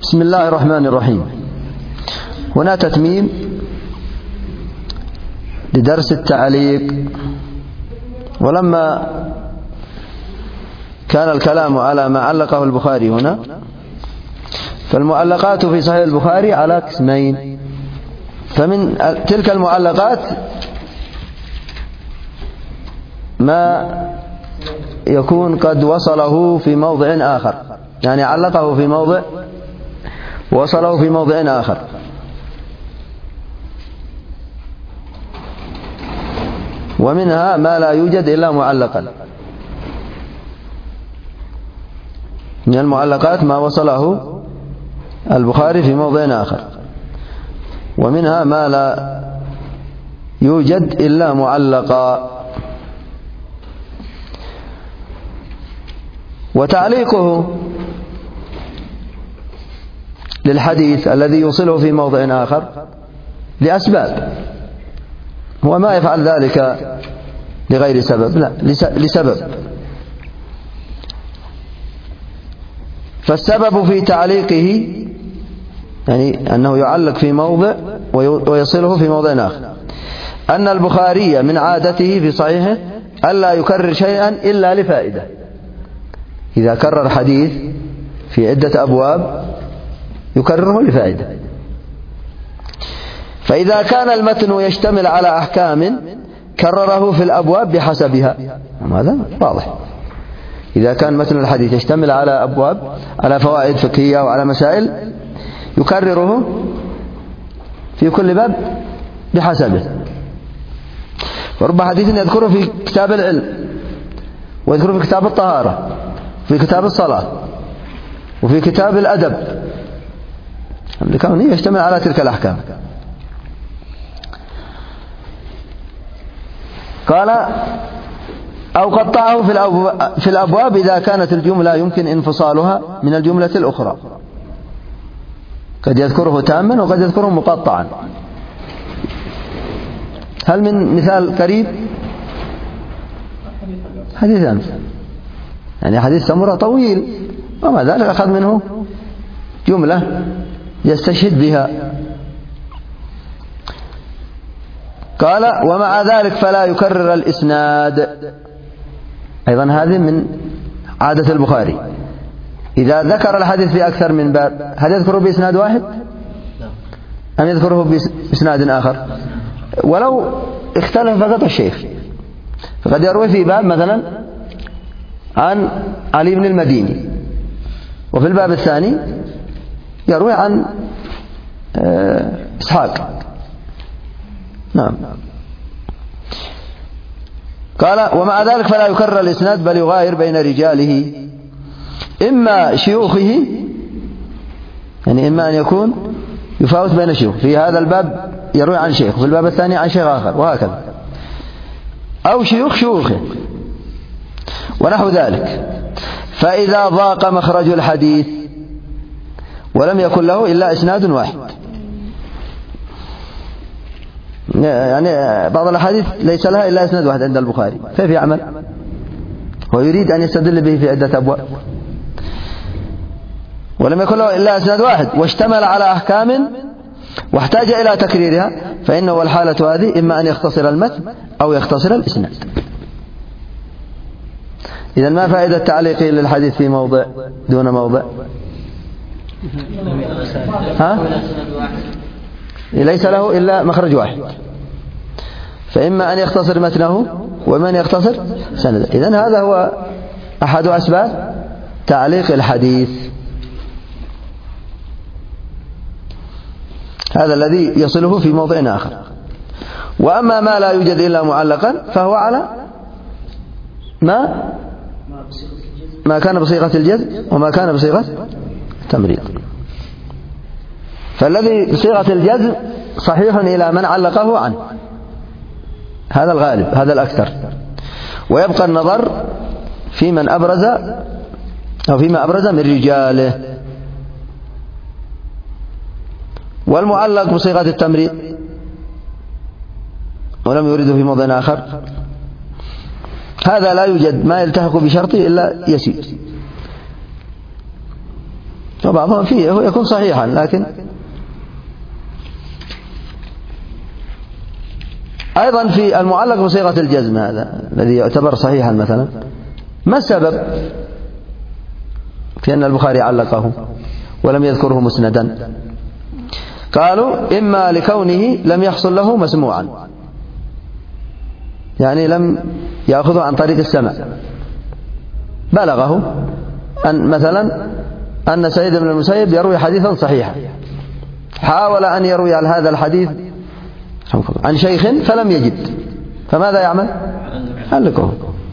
بسم الله الرحمن الرحيم. هنا تتميم لدرس التعليق. ولما كان الكلام على ما علقه البخاري هنا، فالمعلقات في صحيح البخاري على قسمين. فمن تلك المعلقات ما يكون قد وصله في موضع آخر، يعني علقه في موضع وصله في موضع آخر. ومنها ما لا يوجد إلا معلقا. من المعلقات ما وصله البخاري في موضع آخر، ومنها ما لا يوجد إلا معلقا. وتعليقه للحديث الذي يوصله في موضع آخر لأسباب، هو ما يفعل ذلك لغير سبب، لا، لسبب. فالسبب في تعليقه، يعني أنه يعلق في موضع ويصله في موضع آخر، أن البخاري من عادته في صحيحه ألا يكرر شيئا إلا لفائدة. إذا كرر حديث في عدة أبواب يكرره لفائدة. فإذا كان المتن يشتمل على أحكام كرره في الأبواب بحسبها. هذا واضح. إذا كان متن الحديث يشتمل على أبواب، على فوائد فقهية وعلى مسائل، يكرره في كل باب بحسبه. ورب حديث يذكره في كتاب العلم، ويذكره في كتاب الطهارة، في كتاب الصلاة، وفي كتاب الأدب، لكونه يشتمل على تلك الأحكام. قال: أو قطعه في الأبواب إذا كانت الجملة يمكن انفصالها من الجملة الأخرى. قد يذكره تاما وقد يذكره مقطعا. هل من مثال قريب؟ حديث أمس، يعني حديث سمرة طويل، وما ذلك أخذ منه جملة يستشهد بها. قال: ومع ذلك فلا يكرر الإسناد. أيضا هذه من عادة البخاري، إذا ذكر الحديث في أكثر من باب، هل يذكره بإسناد واحد أم يذكره بإسناد آخر؟ ولو اختلف فقط الشيخ، فقد يروي في باب مثلا عن علي بن المديني، وفي الباب الثاني يروي عن إسحاق. نعم. قال: ومع ذلك فلا يكرر الإسناد بل يغاير بين رجاله، إما شيوخه، يعني إما أن يكون يفاوت بين الشيوخ، في هذا الباب يروي عن شيخ وفي الباب الثاني عن شيخ آخر، وهكذا، أو شيوخ شيوخه ونحو ذلك. فإذا ضاق مخرج الحديث ولم يكن له إلا إسناد واحد، يعني بعض الأحاديث ليس لها إلا إسناد واحد عند البخاري، كيف يعمل؟ ويريد أن يستدل به في عدة أبواب، ولم يكن له إلا إسناد واحد واشتمل على أحكام واحتاج إلى تكريرها، فإنه الحالة هذه إما أن يختصر المتن أو يختصر الإسناد. إذن ما فائدة تعليقه للحديث في موضع دون موضع؟ ليس له إلا مخرج واحد، فإما أن يختصر متنه وإما أن يختصر سنده. إذن هذا هو أحد أسباب تعليق الحديث، هذا الذي يصله في موضع آخر. وأما ما لا يوجد إلا معلقا فهو على ما كان بصيغة الجزم وما كان بصيغة التمريض. فالذي بصيغة الجزم صحيح إلى من علقه عنه، هذا الغالب، هذا الأكثر. ويبقى النظر في من أبرز أو فيما أبرز من رجاله. والمعلق بصيغة التمريض ولم يرده في موضع آخر، هذا لا يوجد ما يلتحق بشرطه إلا يسير. وبعضهم فيه يكون صحيحا، لكن أيضا في المعلق بصيغة الجزم هذا الذي يعتبر صحيحا مثلا، ما السبب في أن البخاري علقه ولم يذكره مسندا؟ قالوا إما لكونه لم يحصل له مسموعا، يعني لم يأخذه عن طريق السمع، بلغه أن مثلا أن سعيد بن المسيب يروي حديثا صحيحا، حاول أن يروي هذا الحديث عن شيخ فلم يجد، فماذا يعمل؟ علقه.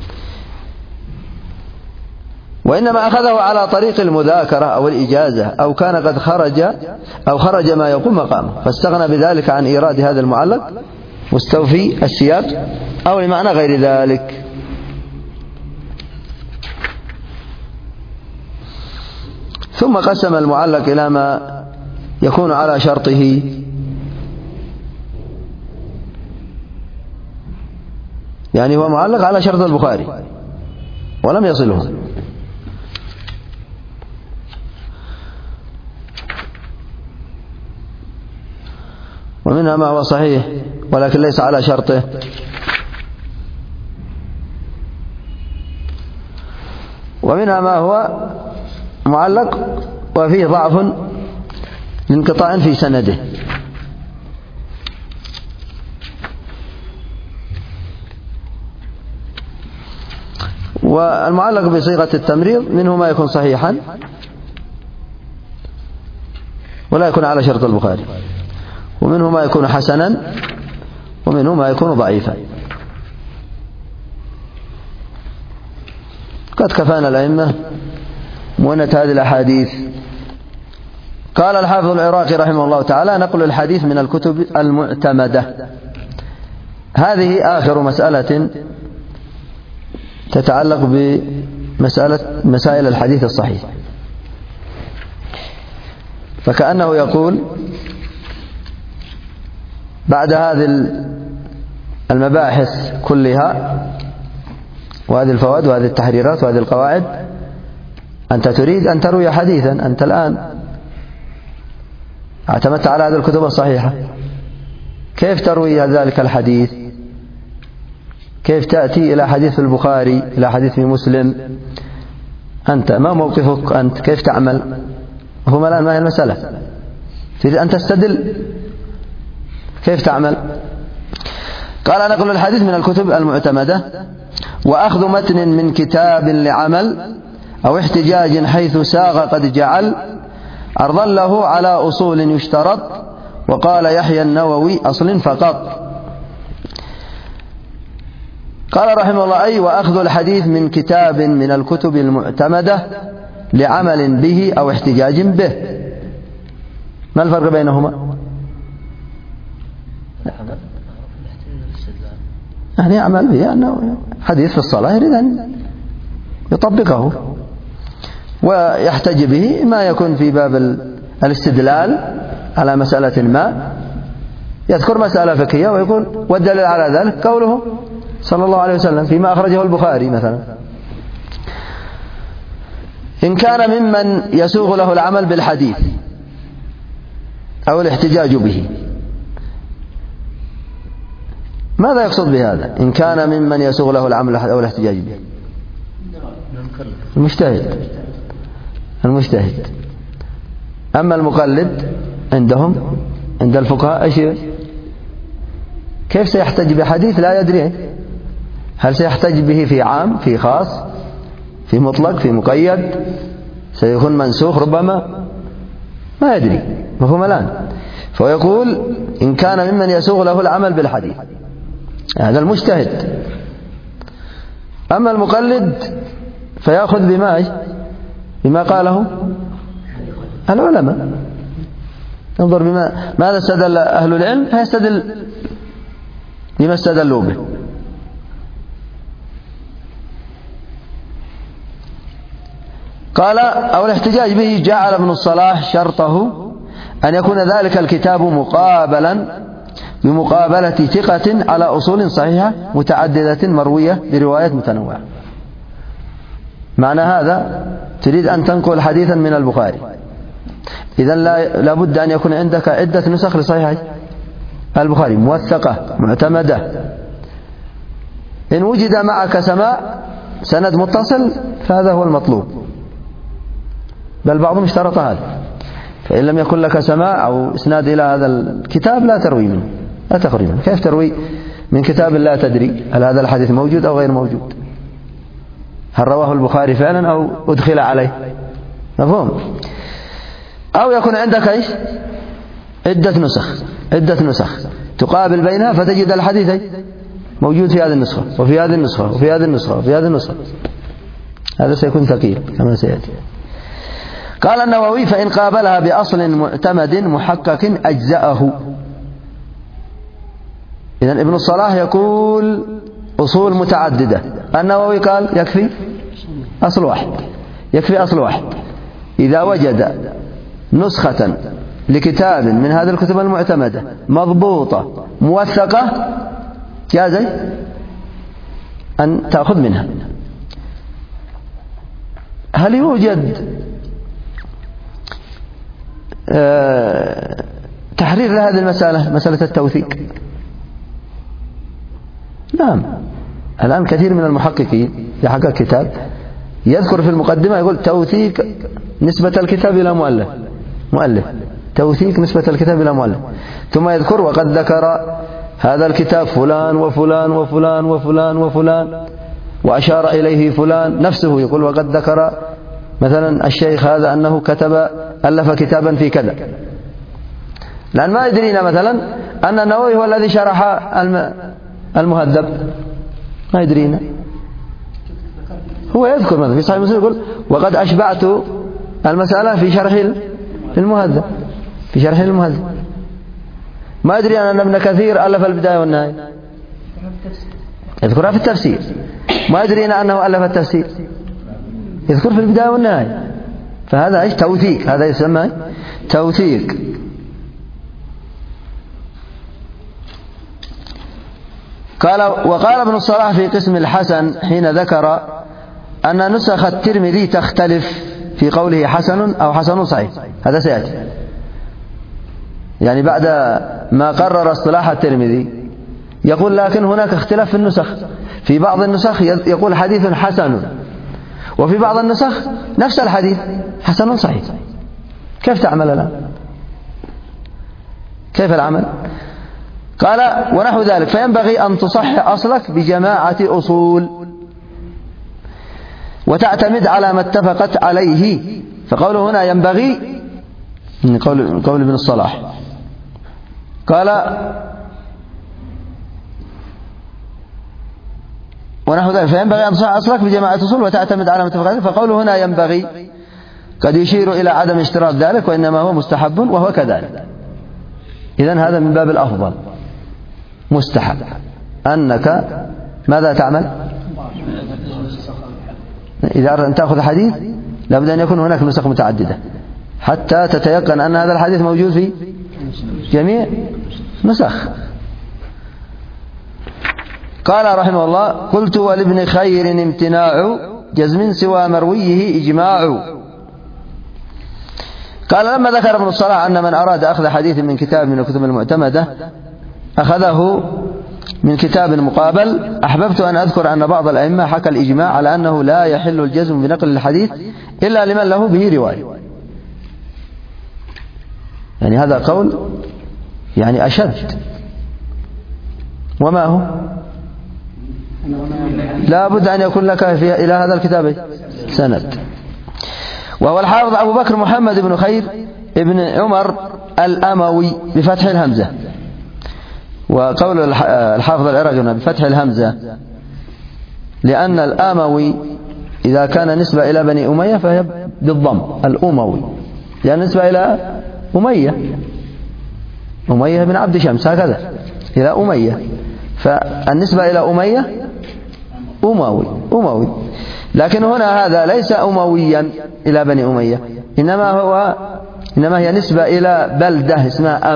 وإنما أخذه على طريق المذاكرة أو الإجازة، أو كان قد خرج ما يقوم مقامه، فاستغنى بذلك عن إيراد هذا المعلق مستوفي السياق أو لمعنى غير ذلك. ثم قسم المعلق إلى ما يكون على شرطه، يعني هو معلق على شرط البخاري ولم يصله. ومنها ما هو صحيح ولكن ليس على شرطه، ومنها ما هو معلق وفيه ضعف لانقطاع في سنده. والمعلق بصيغة التمريض منه ما يكون صحيحا ولا يكون على شرط البخاري، ومنه ما يكون حسنا، ومنه ما يكون ضعيفا. قد كفانا الأئمة مؤنة هذه الأحاديث. قال الحافظ العراقي رحمه الله تعالى: نقل الحديث من الكتب المعتمدة. هذه آخر مسألة تتعلق بمسائل الحديث الصحيح، فكأنه يقول بعد هذه المباحث كلها وهذه الفوائد وهذه التحريرات وهذه القواعد، أنت تريد أن تروي حديثا، أنت الآن اعتمدت على هذه الكتب الصحيحة، كيف تروي ذلك الحديث؟ كيف تأتي إلى حديث البخاري، إلى حديث مسلم؟ أنت ما موقفك؟ أنت كيف تعمل؟ هم الآن ما هي المسألة؟ تريد أن تستدل، كيف تعمل؟ قال: نقل الحديث من الكتب المعتمدة، وأخذ متن من كتاب لعمل أو احتجاج حيث ساغ قد جعل أرضا له على أصول يشترط، وقال يحيى النووي: أصل فقط. قال رحمه الله: أي وأخذ الحديث من كتاب من الكتب المعتمدة لعمل به أو احتجاج به. ما الفرق بينهما؟ يعني يعمل به أنه حديث في الصلاة يريد أن يطبقه، ويحتج به ما يكون في باب الاستدلال على مسألة ما، يذكر مسألة فقهية ويقول والدليل على ذلك قوله صلى الله عليه وسلم فيما أخرجه البخاري مثلا. إن كان ممن يسوغ له العمل بالحديث أو الاحتجاج به، ماذا يقصد بهذا؟ إن كان ممن يسوغ له العمل أو الاحتجاج به، المجتهد. أما المقلد عندهم عند الفقهاء إيش؟ كيف سيحتج بحديث لا يدري؟ هل سيحتج به في عام، في خاص، في مطلق، في مقيد، سيكون منسوخ ربما، ما يدري. مفهوم الآن؟ فيقول إن كان ممن يسوغ له العمل بالحديث، هذا المجتهد. أما المقلد فيأخذ بما قاله العلماء، انظر ماذا استدل أهل العلم، فيستدل بما استدلوا به. قال: أو الاحتجاج به جعل ابن الصلاح شرطه أن يكون ذلك الكتاب مقابلا بمقابلة ثقة على أصول صحيحة متعددة مروية بروايات متنوعة. معنى هذا تريد أن تنقل حديثا من البخاري إذن لا بد أن يكون عندك عدة نسخ لصحيح البخاري موثقة معتمدة. إن وجد معك سماع سند متصل فهذا هو المطلوب، بل بعضهم اشترط هذا. فإن لم يكن لك سماع أو إسناد إلى هذا الكتاب لا تروي منه، لا تخرج منه. كيف تروي من كتاب لا تدري هل هذا الحديث موجود أو غير موجود؟ هل رواه البخاري فعلا أو أدخل عليه؟ مفهوم؟ أو يكون عندك إيش؟ عدة نسخ تقابل بينها فتجد الحديث موجود في هذه النسخة وفي هذه النسخة وفي هذه النسخة وفي هذه النسخة. هذا سيكون ثقيل كما سيأتي. قال النووي: فإن قابلها بأصل معتمد محقق أجزأه. إذن ابن الصلاح يقول أصول متعددة، النووي قال يكفي أصل واحد. إذا وجد نسخة لكتاب من هذه الكتب المعتمدة مضبوطة موثقة جاز أن تأخذ منها. هل يوجد تحرير لهذه المسألة، مسألة التوثيق؟ نعم. الآن كثير من المحققين يحقق كتاب يذكر في المقدمة يقول توثيق نسبة الكتاب إلى مؤلف، توثيق نسبة الكتاب إلى مؤلف، ثم يذكر وقد ذكر هذا الكتاب فلان وفلان وفلان وفلان وفلان وأشار إليه فلان نفسه، يقول وقد ذكر مثلا الشيخ هذا أنه ألف كتابا في كذا. لأن ما يدرينا مثلا أن النووي هو الذي شرح المهذب، ما يدرينا. هو يذكر مثلا في صحيح مسلم يقول وقد أشبعت المسألة في شرح المهذب، ما يدري أن ابن كثير ألف البداية والنهاية، يذكرها في التفسير. ما يدرينا أنه ألف التفسير، يذكر في البداية والنهاية. فهذا إيش؟ توثيق، هذا يسمى توثيق. وقال ابن الصلاح في قسم الحسن حين ذكر أن نسخ الترمذي تختلف في قوله حسن أو حسن صحيح، هذا سيأتي. يعني بعد ما قرر اصطلاح الترمذي يقول لكن هناك اختلاف في النسخ، في بعض النسخ يقول حديث حسن، وفي بعض النسخ نفس الحديث حسن صحيح. كيف تعمل الآن؟ كيف العمل؟ قال ونحو ذلك، فينبغي أن تصحح أصلك بجماعة أصول وتعتمد على ما اتفقت عليه. فقوله هنا ينبغي من قول ابن الصلاح، قال ونحو ذلك فينبغي أن تصحح أصلك بجماعة أصول وتعتمد على ما اتفقت عليه. فقوله هنا ينبغي قد يشير إلى عدم اشتراط ذلك وإنما هو مستحب وهو كذلك. إذن هذا من باب الأفضل، مستحب أنك ماذا تعمل؟ إذا أردت أن تأخذ حديث لابد أن يكون هناك نسخ متعددة حتى تتيقن أن هذا الحديث موجود في جميع نسخ. قال رحمه الله: قلت ولابن خير امتناع جزم سوى مرويه إجماع. قال لما ذكر ابن الصلاح أن من أراد أخذ حديث من كتاب من الكتب المعتمدة أخذه من كتاب مقابل، أحببت أن أذكر أن بعض الأئمة حكى الإجماع على أنه لا يحل الجزم بنقل الحديث إلا لمن له به رواية. يعني هذا قول يعني أشد. وما هو؟ لا بد أن يكون لك إلى هذا الكتاب سند. وهو الحافظ أبو بكر محمد بن خير ابن عمر الأموي بفتح الهمزة، وقول الحافظ العراقي بفتح الهمزة لأن الأموي إذا كان نسبة إلى بني أمية فهي بالضم، الأموي لأن نسبة إلى أمية بن عبد شمس، هكذا إلى أمية، فالنسبة إلى أمية أموي. لكن هنا هذا ليس أمويا إلى بني أمية، إنما هي نسبة إلى بلدة اسمها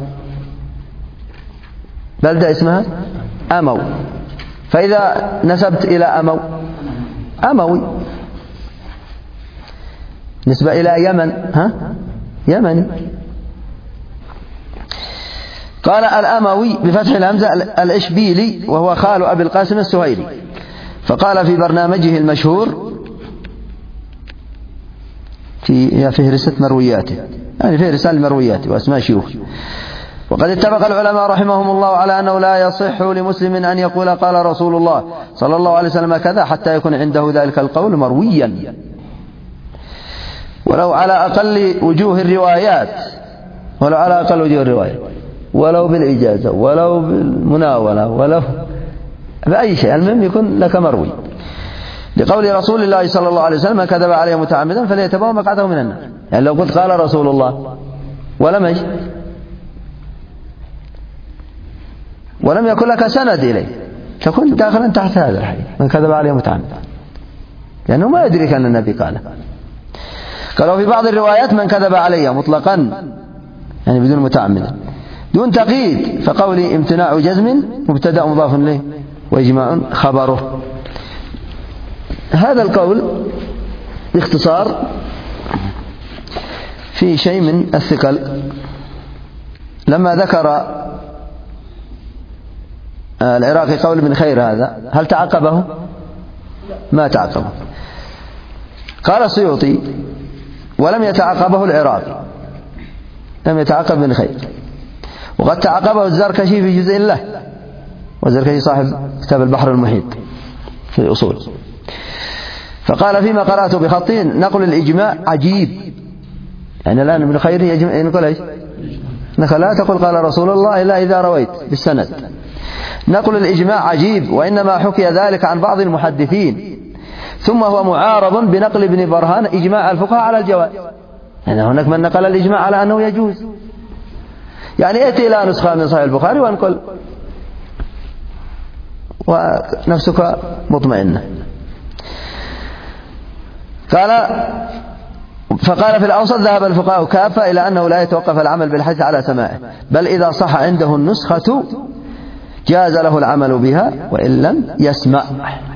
أمو. فإذا نسبت إلى أموي نسبة إلى يمن يمني. قال الأموي بفتح الهمزة الإشبيلي، وهو خال أبي القاسم السهيلي، فقال في برنامجه المشهور في فهرسة مروياته، يعني فهرسة المرويات وأسماء شيوخ. وقد اتفق العلماء رحمهم الله على أنه لا يصح لمسلم أن يقول قال رسول الله صلى الله عليه وسلم كذا حتى يكون عنده ذلك القول مرويا، ولو على أقل وجوه الروايات، ولو بالإجازة ولو بالمناولة ولو بأي شيء، المهم يكون لك مروي، لقول رسول الله صلى الله عليه وسلم: من كذب عليه متعمدا فليتبوأ مقعده من النار. يعني لو قلت قال رسول الله ولم يكن لك سند إليه تكون داخلا تحت هذا الحديث: من كذب عليه متعمدا، لأنه ما يدرك أن النبي قاله. قالوا في بعض الروايات: من كذب عليه مطلقا، يعني بدون متعمدا، دون تقييد، فقولي امتناع جزم مبتدأ مضاف إليه وإجماع خبره. هذا القول باختصار في شيء من الثقل. لما ذكر العراقي قول ابن خير هذا، هل تعقبه؟ ما تعقبه. قال السيوطي: ولم يتعقبه العراقي، لم يتعقب ابن خير، وقد تعقبه الزركشي في جزء له، والزركشي صاحب كتاب البحر المحيط في الأصول، فقال: فيما قرأته بخطي نقل الإجماع عجيب. يعني الآن ابن خير يقول ايش؟ لا تقل قال رسول الله إلا إذا رويت بالسند. نقل الإجماع عجيب، وإنما حكي ذلك عن بعض المحدثين، ثم هو معارض بنقل ابن برهان إجماع الفقهاء على الجواز. يعني هناك من نقل الإجماع على أنه يجوز. يعني ائت إلى نسخة من صحيح البخاري وانقل ونفسك مطمئنة. فقال في الأوسط: ذهب الفقهاء كافة إلى أنه لا يتوقف العمل بالحديث على سماعه، بل إذا صح عنده النسخة جاز له العمل بها وإن لم يسمع.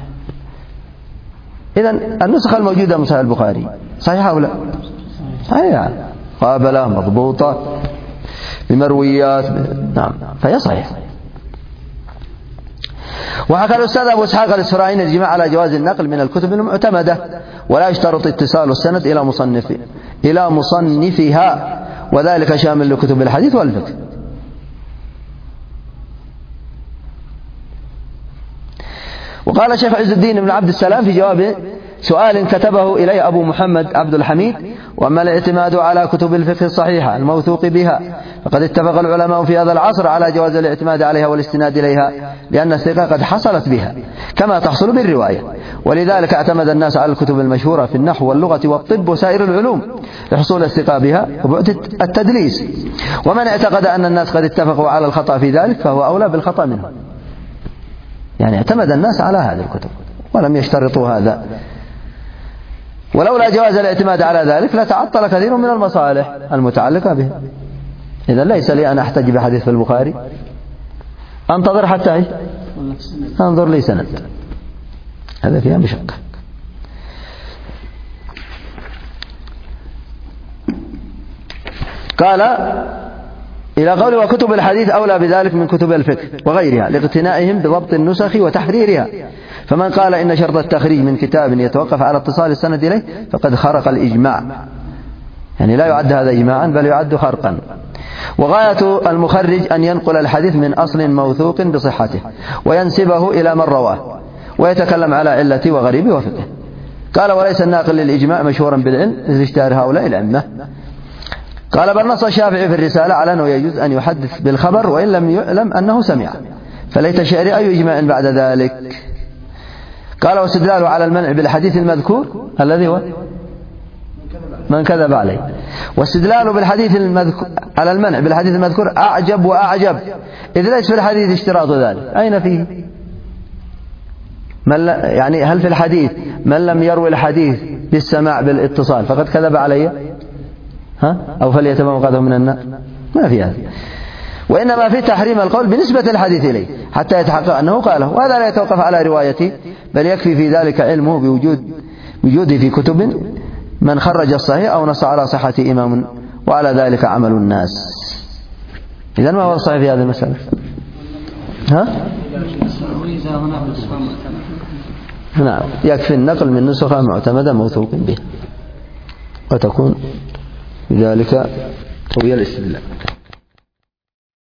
إذن النسخة الموجودة من صحيح البخاري صحيحة أو لا؟ صحيحة، قابلة مضبوطة بمرويات، نعم، فهي صحيحة. وحكى الأستاذ أبو إسحاق الإسفرايني الإجماع على جواز النقل من الكتب المعتمدة، ولا يشترط اتصال السند إلى مصنفها، وذلك شامل لكتب الحديث والفقه. وقال شيخ عز الدين بن عبد السلام في جواب سؤال كتبه إليه أبو محمد عبد الحميد: وأما الاعتماد على كتب الفقه الصحيحة الموثوق بها، فقد اتفق العلماء في هذا العصر على جواز الاعتماد عليها والاستناد إليها، لأن الثقة قد حصلت بها كما تحصل بالرواية، ولذلك اعتمد الناس على الكتب المشهورة في النحو واللغة والطب وسائر العلوم لحصول الثقة بها وبعد التدليس. ومن اعتقد أن الناس قد اتفقوا على الخطأ في ذلك فهو أولى بالخطأ منه. يعني اعتمد الناس على هذه الكتب ولم يشترطوا هذا، ولولا جواز الاعتماد على ذلك لتعطل كثير من المصالح المتعلقة به. إذا ليس لي أن أحتج بحديث في البخاري، أنتظر حتى أنظر لي سند، هذا فيها مشقة. قال إلى قول: وكتب الحديث أولى بذلك من كتب الفقه وغيرها لاقتنائهم بضبط النسخ وتحريرها، فمن قال إن شرط التخريج من كتاب يتوقف على اتصال السند إليه فقد خرق الإجماع. يعني لا يعد هذا إجماعا بل يعد خرقا. وغاية المخرج أن ينقل الحديث من أصل موثوق بصحته وينسبه إلى من رواه ويتكلم على علته وغريبه وفقه. قال: وليس الناقل للإجماع مشهورا بالعلم إذ اشتهر هؤلاء الأئمة. قال: بل نص الشافعي في الرسالة على أنه يجوز أن يحدث بالخبر وإن لم يعلم أنه سمع، فليت الشعر أي إجماع بعد ذلك. قال: واستدلاله على المنع بالحديث المذكور الذي هو من كذب عليه، واستدلاله بالحديث المذكور على المنع بالحديث المذكور أعجب وأعجب، إذ ليس في الحديث اشتراط ذلك. أين فيه؟ يعني هل في الحديث من لم يروي الحديث بالسماع بالاتصال فقد كذب علي؟ أو فليتبوأ مقعده من النار؟ ما في هذا. وإنما في تحريم القول بنسبة الحديث إليه حتى يتحقق أنه قاله، وهذا لا يتوقف على روايته، بل يكفي في ذلك علمه بوجوده في كتب من خرج الصحيح أو نص على صحة إمام وعلى ذلك عمل الناس. إذن ما هو الصحيح في هذه المسألة؟ نعم، يكفي النقل من نسخة معتمدة موثوق به، وتكون بذلك قوي الاستدلال.